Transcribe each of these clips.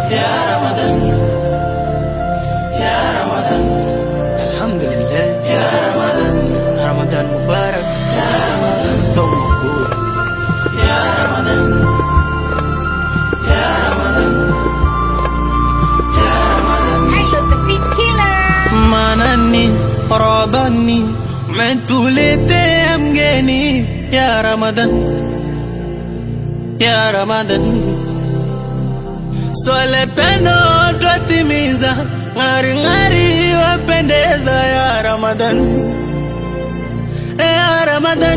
Ya Ramadan, Ya Ramadan, Alhamdulillah. Ya Ramadan, Ramadan Mubarak. Ya Ramadan, So good. Ya Ramadan, Ya Ramadan, Ya Ramadan. Hello, the beat killer. Manani Rabbani umetuletea mgeni ya Ramadan, ya Ramadan. Swala tano twatimiza, ngari ngari wapendeza ya Ramadan, ya Ramadan.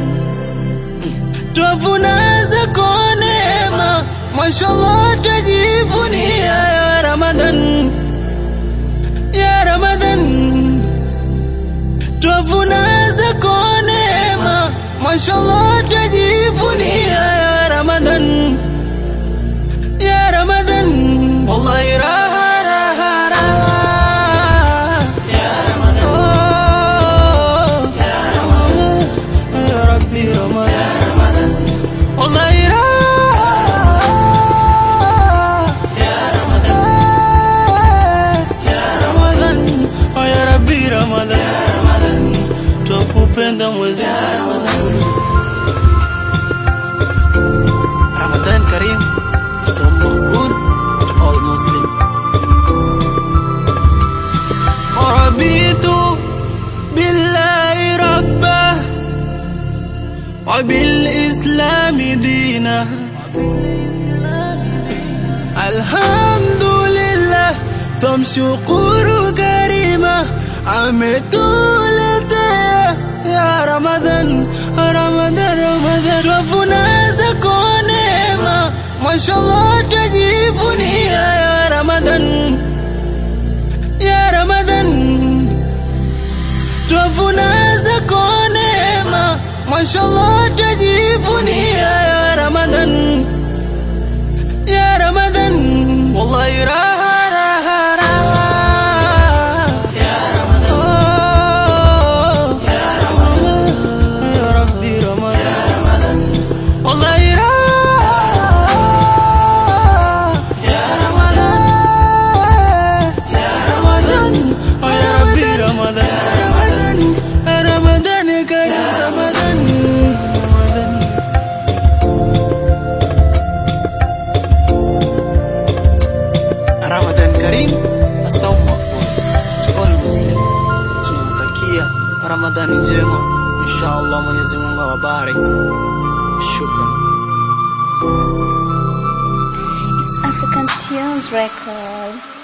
Twavuna zako neema, mashallah twajivunia ya Ramadan, ya Ramadan. Twavuna zako neema, mashallah twajivunia ya Ramadan, ya Ramadan. Wallahi raha raha raha Ya Ramadan, oh, Ya Ramadan, ya Rabbi Ramadan. Ya Ramadan, Wallahi raha Ya Ramadan, ya Ramadan, oh ya Rabbi Ramadan. Ya Ramadan, Twakupenda mwezi Ya Ramadan. Ramadan Kareem, so good to all Muslim. Rabitu billahi rabbah wa bil islam dinah. Alhamdulillah, tumshukuru karima ametuletea ya Ramadan, Ramadan, Ramadan. Twavuna zako neema, mashallah twajivunia ya Ramadan, ya Ramadan. Twavuna zako neema, mashallah twajivunia ya Ramadan, ya Ramadan. Wallahi raha raha raha Ya Ramadan, oh, Ya Ramadan, ya Rabbi Ramadan. Ya Ramadan, Wallahi raha Ya Ramadan, ya Ramadan, oh ya Rabbi Ramadan. Ramadan, Ramadan Kareem, Ramadan, Ramadan. Ramadan Kareem, asalamu to all Muslim. Tunawatakia Ramadhani njema, inshallah. Mwenyezi Mungu awabariki. Shukran. It's African Tunes Record.